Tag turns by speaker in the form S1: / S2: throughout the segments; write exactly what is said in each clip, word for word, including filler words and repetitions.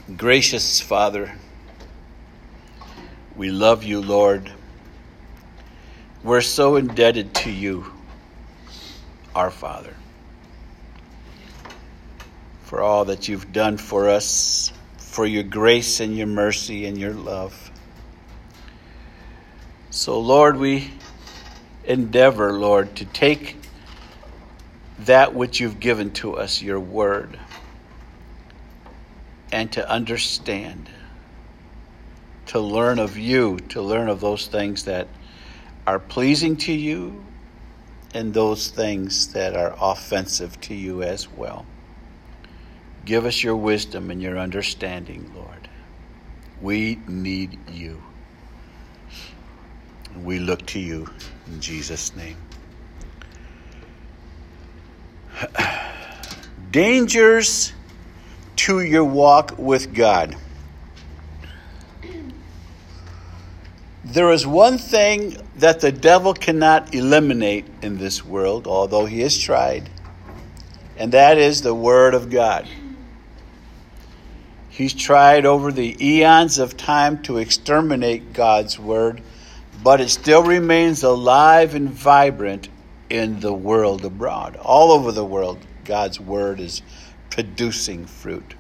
S1: Gracious Father, we love you, Lord. We're so indebted to you, our Father, for all that you've done for us, for your grace and your mercy and your love. So, Lord, we endeavor, Lord, to take that which you've given to us, your word, and to understand, to learn of you, to learn of those things that are pleasing to you and those things that are offensive to you as well. Give us your wisdom and your understanding, Lord. We need you. We look to you in Jesus' name. Dangers to your walk with God. There is one thing that the devil cannot eliminate in this world, although he has tried, and that is the Word of God. He's tried over the eons of time to exterminate God's Word, but it still remains alive and vibrant in the world abroad. All over the world, God's Word is producing fruit.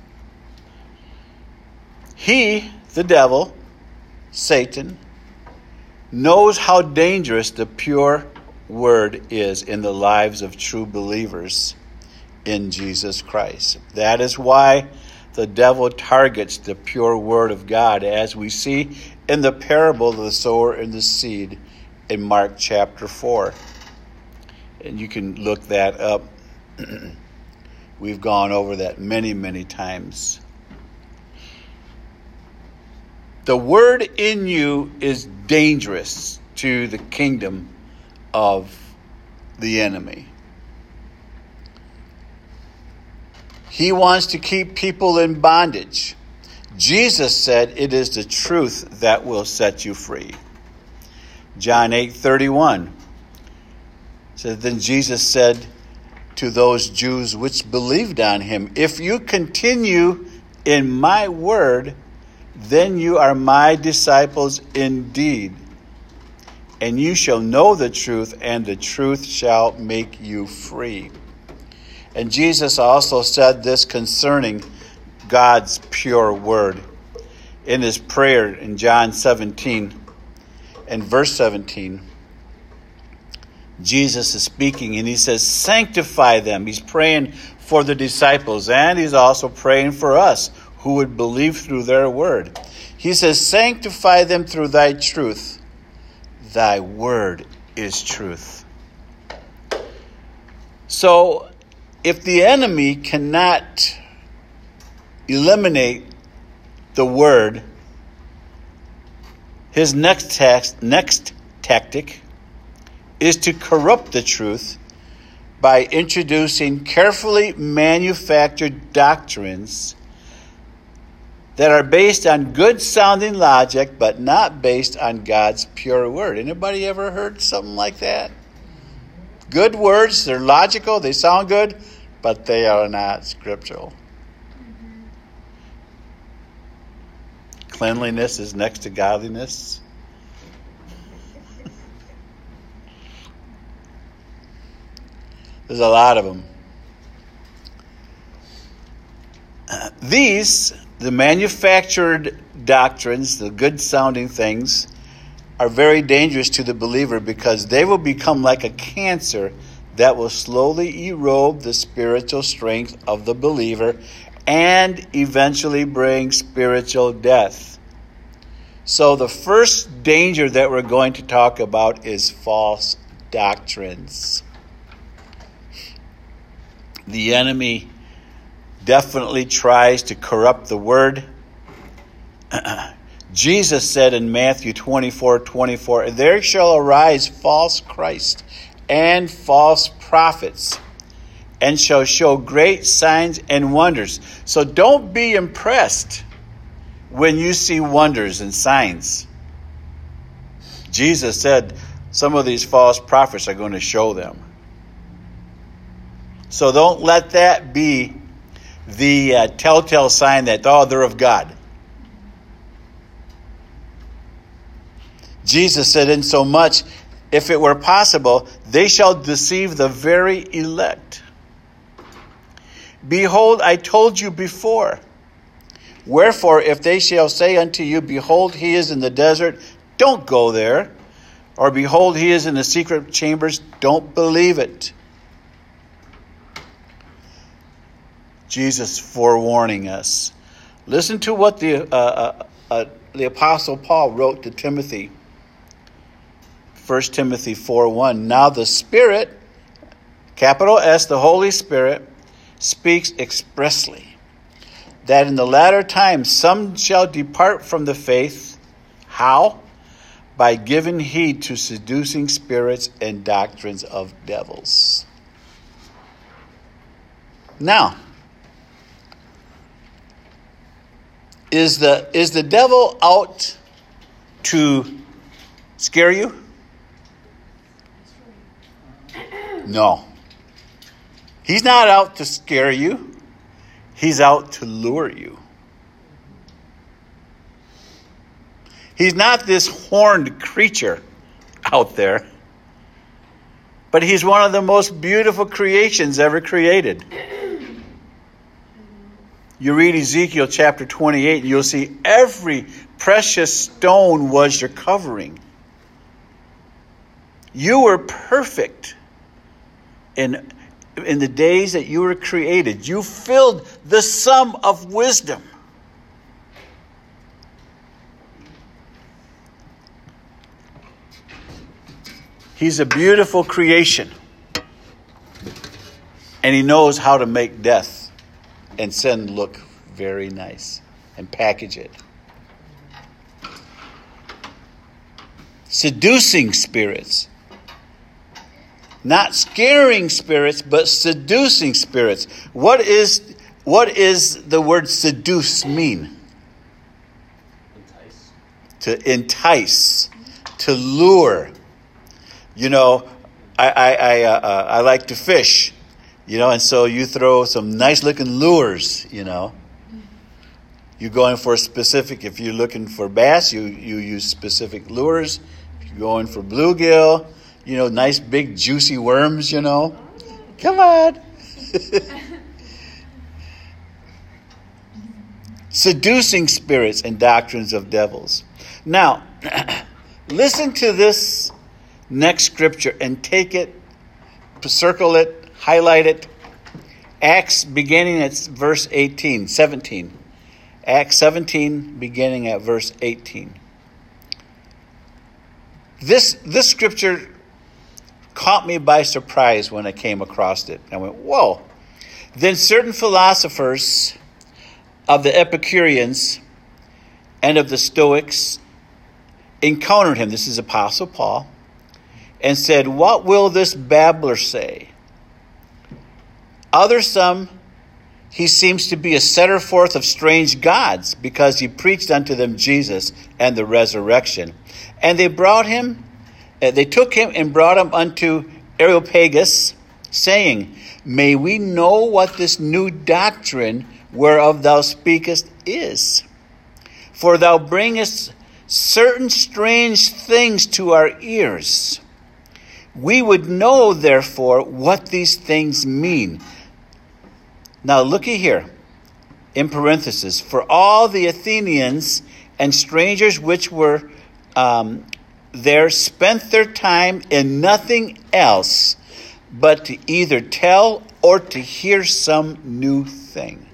S1: He, the devil, Satan, knows how dangerous the pure word is in the lives of true believers in Jesus Christ. That is why the devil targets the pure word of God, as we see in the parable of the sower and the seed in Mark chapter four. And you can look that up. We've gone over that many, many times. The word in you is dangerous to the kingdom of the enemy. He wants to keep people in bondage. Jesus said it is the truth that will set you free. John eight thirty-one says, then Jesus said to those Jews which believed on him, if you continue in my word, then you are my disciples indeed, and you shall know the truth, and the truth shall make you free. And Jesus also said this concerning God's pure word in his prayer in John seventeen and verse seventeen. Jesus is speaking and he says, sanctify them. He's praying for the disciples, and he's also praying for us who would believe through their word. He says, sanctify them through thy truth. Thy word is truth. So, if the enemy cannot eliminate the word, his next tax, next tactic is to corrupt the truth by introducing carefully manufactured doctrines that are based on good-sounding logic, but not based on God's pure word. Anybody ever heard something like that? Good words, they're logical, they sound good, but they are not scriptural. Mm-hmm. Cleanliness is next to godliness. There's a lot of them. Uh, these, the manufactured doctrines, the good-sounding things, are very dangerous to the believer because they will become like a cancer that will slowly erode the spiritual strength of the believer and eventually bring spiritual death. So the first danger that we're going to talk about is false doctrines. The enemy definitely tries to corrupt the word. Jesus said in Matthew twenty-four twenty-four, there shall arise false Christ and false prophets, and shall show great signs and wonders. So don't be impressed when you see wonders and signs. Jesus said some of these false prophets are going to show them. So don't let that be the uh, telltale sign that, oh, they're of God. Jesus said, in so much, if it were possible, they shall deceive the very elect. Behold, I told you before. Wherefore, if they shall say unto you, behold, he is in the desert, don't go there. Or behold, he is in the secret chambers, don't believe it. Jesus forewarning us. Listen to what the uh, uh, uh, the Apostle Paul wrote to Timothy. First Timothy four one. Now the Spirit, capital S, the Holy Spirit, speaks expressly that in the latter times some shall depart from the faith. How? By giving heed to seducing spirits and doctrines of devils. Now, is the is the devil out to scare you? No. He's not out to scare you. He's out to lure you. He's not this horned creature out there, but he's one of the most beautiful creations ever created. You read Ezekiel chapter twenty-eight, and you'll see every precious stone was your covering. You were perfect in, in the days that you were created. You filled the sum of wisdom. He's a beautiful creation. And he knows how to make death and sin look very nice and package it. Seducing spirits. Not scaring spirits, but seducing spirits. What is what is the word seduce mean?
S2: Entice.
S1: To entice, to lure. You know, I I I, uh, uh, I like to fish, you know, and so you throw some nice looking lures. You know, you're going for a specific. If you're looking for bass, you you use specific lures. If you're going for bluegill, you know, nice big juicy worms. You know, come on. Seducing spirits and doctrines of devils. Now, listen to this next scripture and take it, circle it, highlight it. Acts beginning at verse eighteen, seventeen. Acts seventeen beginning at verse eighteen. This, this scripture caught me by surprise when I came across it. I went, whoa. Then certain philosophers of the Epicureans and of the Stoics encountered him. This is Apostle Paul. And said, what will this babbler say? Other some, he seems to be a setter forth of strange gods, because he preached unto them Jesus and the resurrection. And they brought him, uh, they took him and brought him unto Areopagus, saying, may we know what this new doctrine whereof thou speakest is? For thou bringest certain strange things to our ears. We would know, therefore, what these things mean. Now, looky here, in parentheses, for all the Athenians and strangers which were um, there spent their time in nothing else but to either tell or to hear some new thing.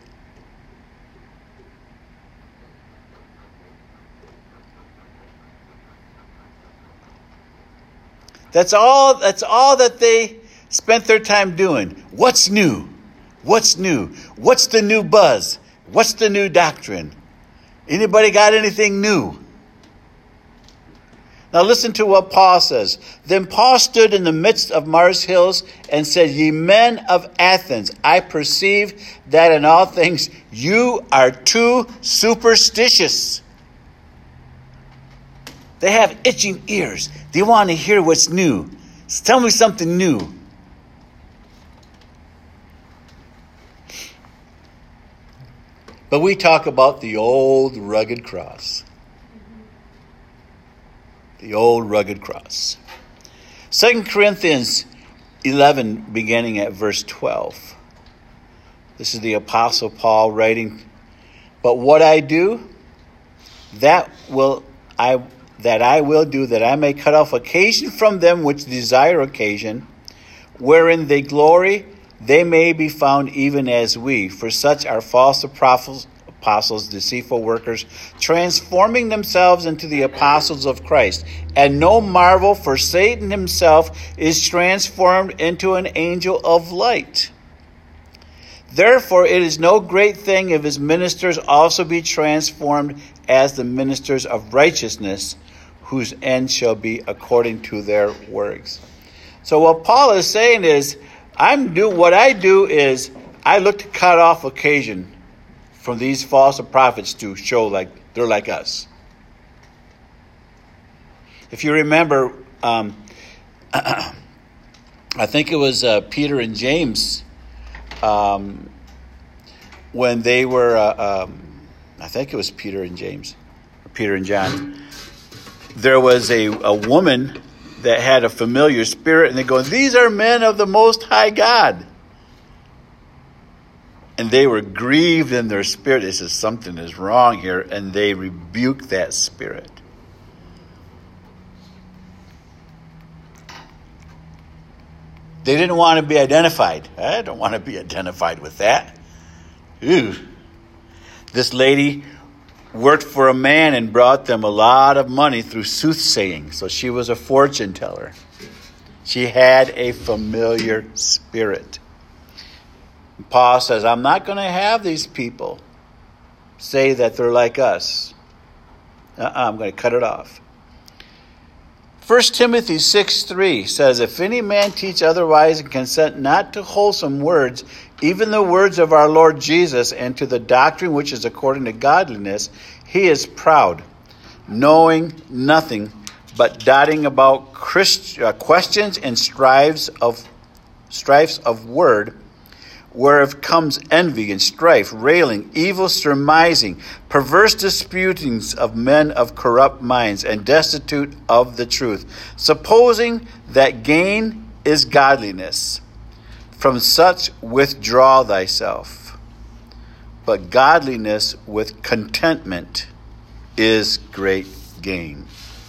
S1: That's all, that's all that they spent their time doing. What's new? What's new? What's the new buzz? What's the new doctrine? Anybody got anything new? Now listen to what Paul says. Then Paul stood in the midst of Mars Hills and said, ye men of Athens, I perceive that in all things you are too superstitious. They have itching ears. They want to hear what's new. So tell me something new. But we talk about the old rugged cross. The old rugged cross. Second Corinthians eleven, beginning at verse twelve. This is the Apostle Paul writing, "But what I do, that will I that I will do, that I may cut off occasion from them which desire occasion, wherein they glory, they may be found even as we. For such are false apostles, apostles, deceitful workers, transforming themselves into the apostles of Christ. And no marvel, for Satan himself is transformed into an angel of light. Therefore it is no great thing if his ministers also be transformed as the ministers of righteousness, whose end shall be according to their works." So what Paul is saying is, I'm do what I do is I look to cut off occasion from these false prophets to show like they're like us. If you remember, um, I think it was uh, Peter and James, um, when they were, uh, um, I think it was Peter and James, or Peter and John. There was a, a woman that had a familiar spirit, and they go, "These are men of the Most High God." And they were grieved in their spirit. They said, something is wrong here, and they rebuked that spirit. They didn't want to be identified. I don't want to be identified with that. Ew. This lady worked for a man and brought them a lot of money through soothsaying. So she was a fortune teller. She had a familiar spirit. And Paul says, I'm not going to have these people say that they're like us. Uh-uh, I'm going to cut it off. First Timothy six three says, "If any man teach otherwise and consent not to wholesome words, even the words of our Lord Jesus, and to the doctrine which is according to godliness, he is proud, knowing nothing, but dotting about Christ, uh, questions and strifes of strifes of word, whereof comes envy and strife, railing, evil surmising, perverse disputings of men of corrupt minds, and destitute of the truth, supposing that gain is godliness. From such withdraw thyself. But godliness with contentment is great gain."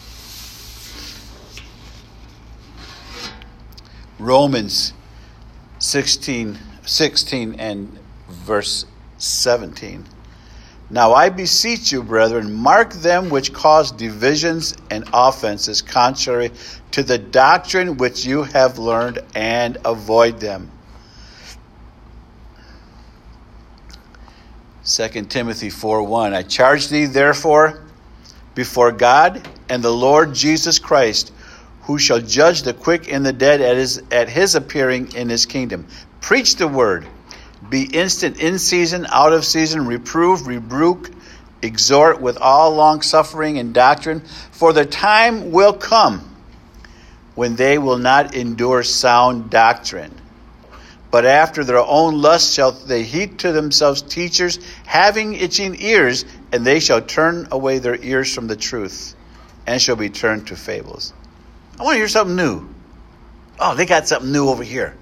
S1: Romans sixteen, sixteen and verse seventeen. "Now I beseech you, brethren, mark them which cause divisions and offenses contrary to the doctrine which you have learned, and avoid them." Second Timothy four one. "I charge thee therefore before God and the Lord Jesus Christ, who shall judge the quick and the dead at his, at his appearing in his kingdom. Preach the word. Be instant in season, out of season, reprove, rebuke, exhort with all longsuffering and doctrine. For the time will come when they will not endure sound doctrine, but after their own lust shall they heap to themselves teachers, having itching ears, and they shall turn away their ears from the truth, and shall be turned to fables." I want to hear something new. Oh, they got something new over here.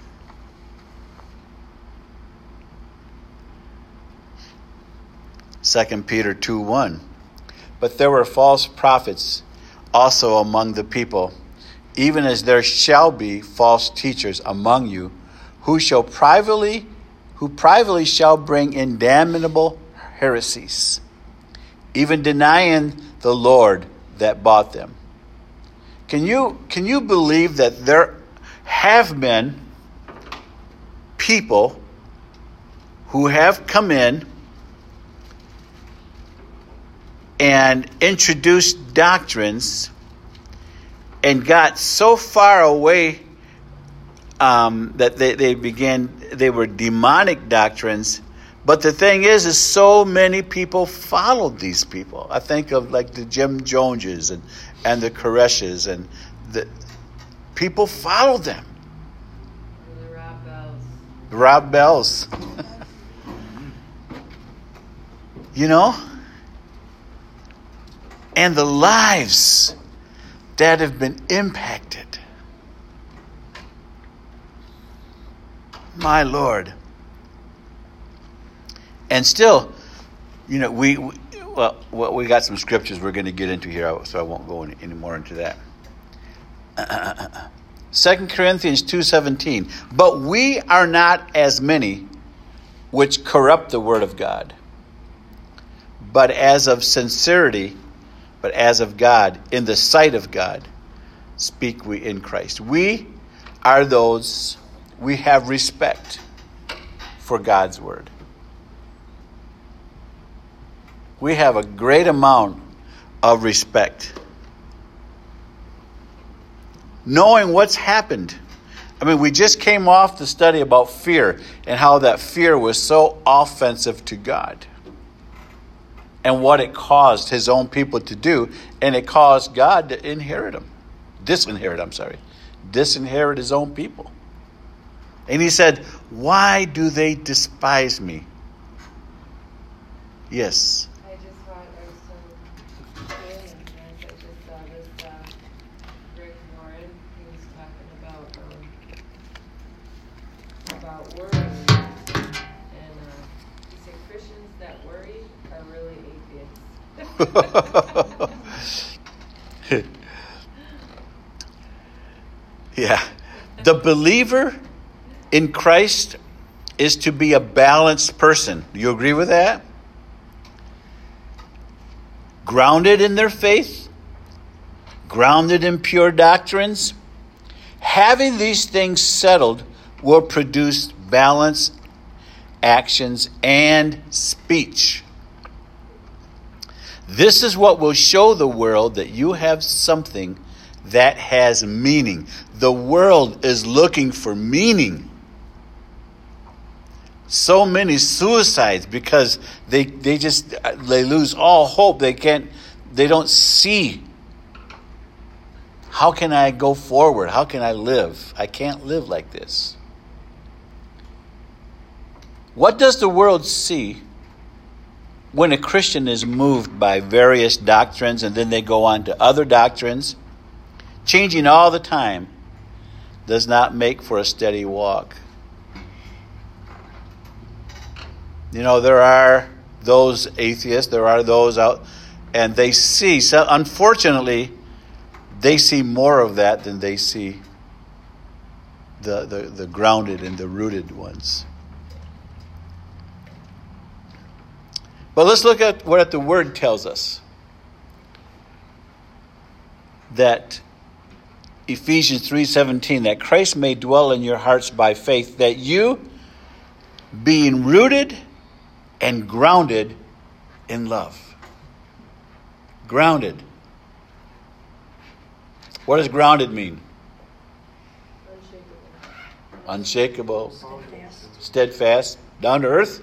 S1: Second Peter two one. "But there were false prophets also among the people, even as there shall be false teachers among you, who shall privately, who privately shall bring in damnable heresies, even denying the Lord that bought them." Can you can you believe that there have been people who have come in and introduced doctrines and got so far away um, that they, they began, they were demonic doctrines. But the thing is, is so many people followed these people. I think of like the Jim Joneses and, and the Koreshes, and the people followed them.
S2: The Rob Bells.
S1: Rob Bells. You know? And the lives that have been impacted. My Lord. And still, you know, we, we well, well, we got some scriptures we're going to get into here, so I won't go any, any more into that. Uh, Second Corinthians two seventeen. But we are not as many which corrupt the word of God, but as of sincerity, but as of God, in the sight of God, speak we in Christ. We are those, we have respect for God's word. We have a great amount of respect. Knowing what's happened. I mean, we just came off the study about fear and how that fear was so offensive to God. And what it caused his own people to do. And it caused God to inherit them. Disinherit, I'm sorry. Disinherit his own people. And he said, why do they despise me? Yes.
S2: I just thought I was so cool and nice. I just saw this uh, Rick Warren. He was talking about um, about worrying, and uh, he said Christians that worry are really atheists.
S1: Yeah. The believer in Christ is to be a balanced person. Do you agree with that? Grounded in their faith, grounded in pure doctrines. Having these things settled will produce balanced actions and speech. This is what will show the world that you have something that has meaning. The world is looking for meaning. So many suicides because they they just they lose all hope. They can't they don't see. How can I go forward? How can I live? I can't live like this. What does the world see when a Christian is moved by various doctrines and then they go on to other doctrines? Changing all the time does not make for a steady walk. You know, there are those atheists, there are those out, and they see, so unfortunately, they see more of that than they see the, the, the grounded and the rooted ones. But let's look at what the Word tells us. That Ephesians three seventeen, that Christ may dwell in your hearts by faith, that you, being rooted and grounded in love. Grounded. What does grounded mean? Unshakable. Unshakable. Steadfast. Steadfast. Down to earth.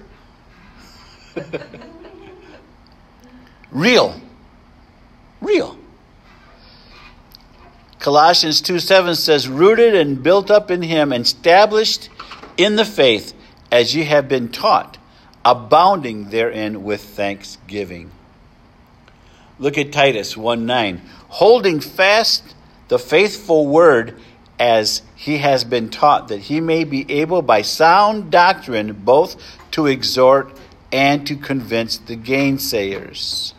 S1: Real. Real. Colossians two seven says, rooted and built up in him, and established in the faith as ye have been taught, abounding therein with thanksgiving. Look at Titus one nine. Holding fast the faithful word as he has been taught, that he may be able by sound doctrine both to exhort and to convince the gainsayers.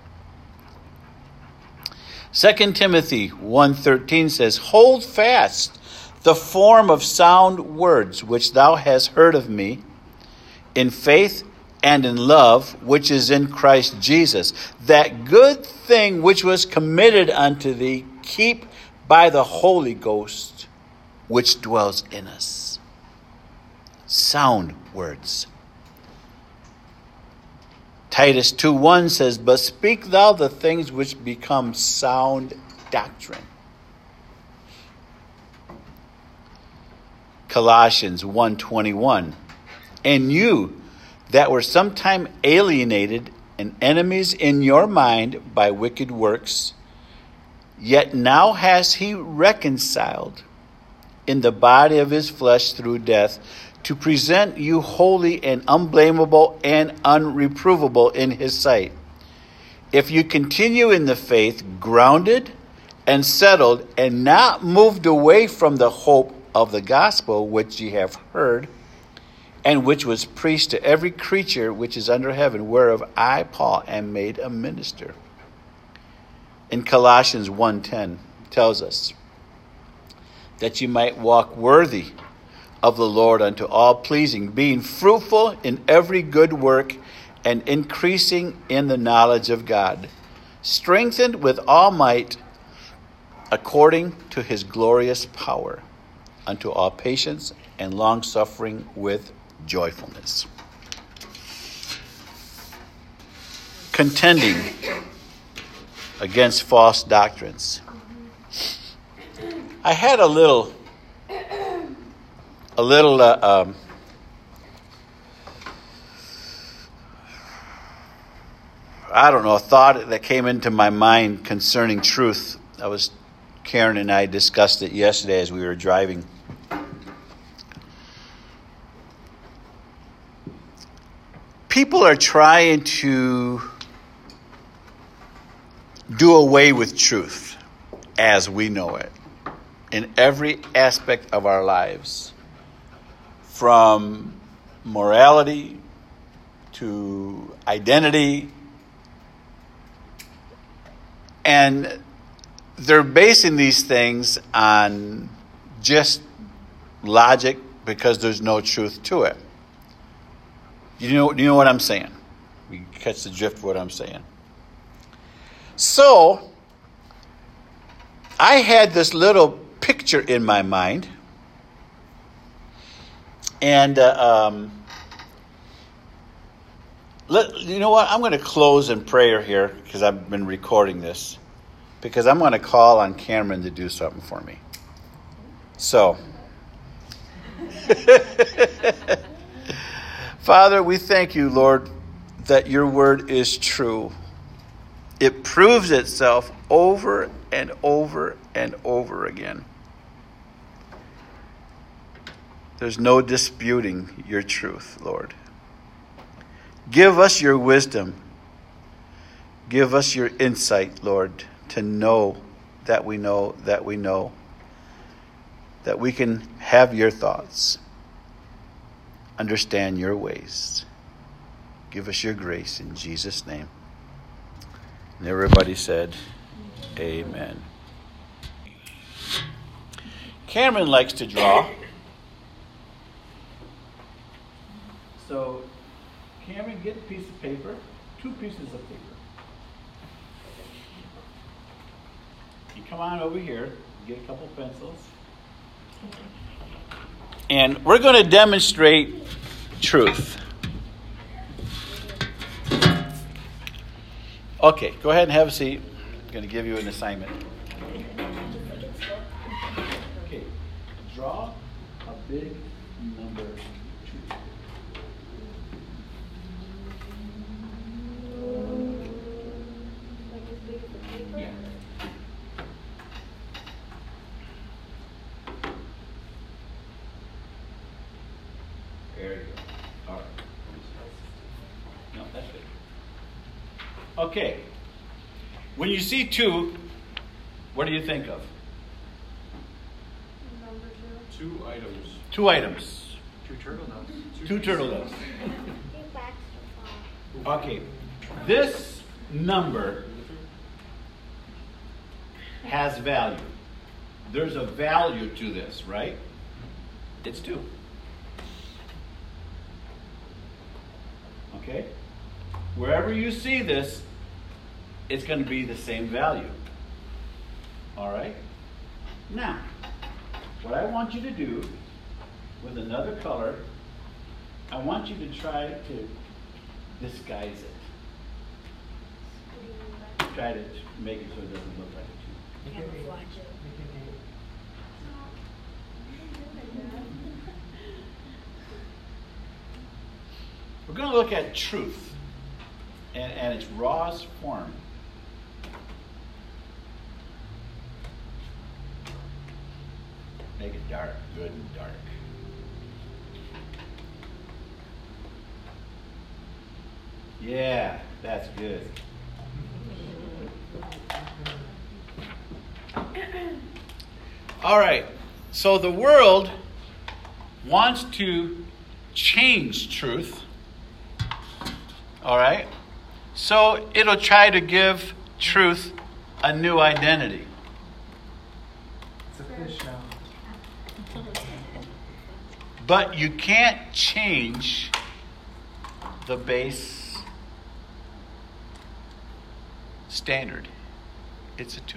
S1: Second Timothy one thirteen says, hold fast the form of sound words which thou hast heard of me, in faith and in love, which is in Christ Jesus. That good thing which was committed unto thee, keep by the Holy Ghost, which dwells in us. Sound words. Titus two one says, but speak thou the things which become sound doctrine. Colossians one twenty-one. And you that were sometime alienated and enemies in your mind by wicked works, yet now has he reconciled in the body of his flesh through death, to present you holy and unblameable and unreprovable in his sight. If you continue in the faith, grounded and settled, and not moved away from the hope of the gospel which ye have heard, and which was preached to every creature which is under heaven, whereof I, Paul, am made a minister. In Colossians one ten tells us that you might walk worthy of the Lord unto all pleasing, being fruitful in every good work and increasing in the knowledge of God, strengthened with all might according to his glorious power, unto all patience and long-suffering with joyfulness. Contending against false doctrines. I had a little, a little, uh, um, I don't know, a thought that came into my mind concerning truth. I was, Karen and I discussed it yesterday as we were driving. People are trying to do away with truth as we know it in every aspect of our lives, from morality to identity. And they're basing these things on just logic because there's no truth to it. You know, you know what I'm saying? You catch the drift of what I'm saying. So, I had this little picture in my mind. And, uh, um, let, you know what? I'm going to close in prayer here because I've been recording this. Because I'm going to call on Cameron to do something for me. So, Father, we thank you, Lord, that your word is true. It proves itself over and over and over again. There's no disputing your truth, Lord. Give us your wisdom. Give us your insight, Lord, to know that we know that we know that we can have your thoughts, understand your ways. Give us your grace in Jesus' name. And everybody said, amen. Cameron likes to draw. So, Cameron, get a piece of paper, two pieces of paper. You come on over here, get a couple pencils. And we're going to demonstrate truth. Okay, go ahead and have a seat. I'm going to give you an assignment. Okay, draw a big number two. Yeah. There you go. All right. No, that's good. Okay. When you see two, what do you think of?
S2: Number two.
S3: Two items.
S1: Two items.
S3: Two turtle doves.
S1: Two turtle doves. Okay. This number has value. There's a value to this, right? It's two. Okay? Wherever you see this, it's going to be the same value. All right? Now, what I want you to do with another color, I want you to try to disguise it. Try to make it so it doesn't look like a two.
S2: Camouflage it.
S1: We're going to look at truth and, and its rawest form. Make it dark, good and dark. Yeah, that's good. All right. So the world wants to change truth. All right. So it'll try to give truth a new identity.
S3: It's a fish now.
S1: But you can't change the base standard. It's a two.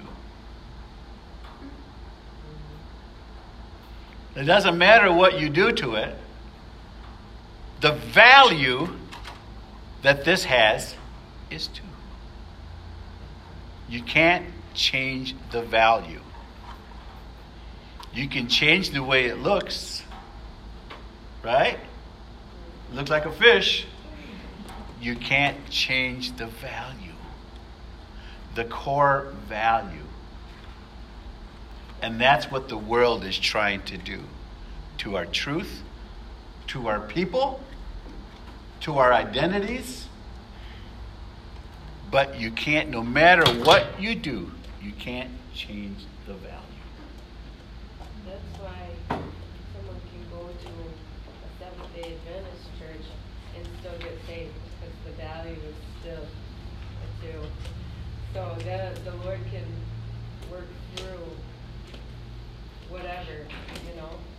S1: It doesn't matter what you do to it. The value that this has is two. You can't change the value. You can change the way it looks, right? It looks like a fish. You can't change the value, the core value. And that's what the world is trying to do to our truth, to our people, to our identities. But you can't, no matter what you do, you can't change the value.
S2: That's why someone can go to a Seventh-day Adventist church and still get saved, because the value is still a two. So that the Lord can work through whatever, you know.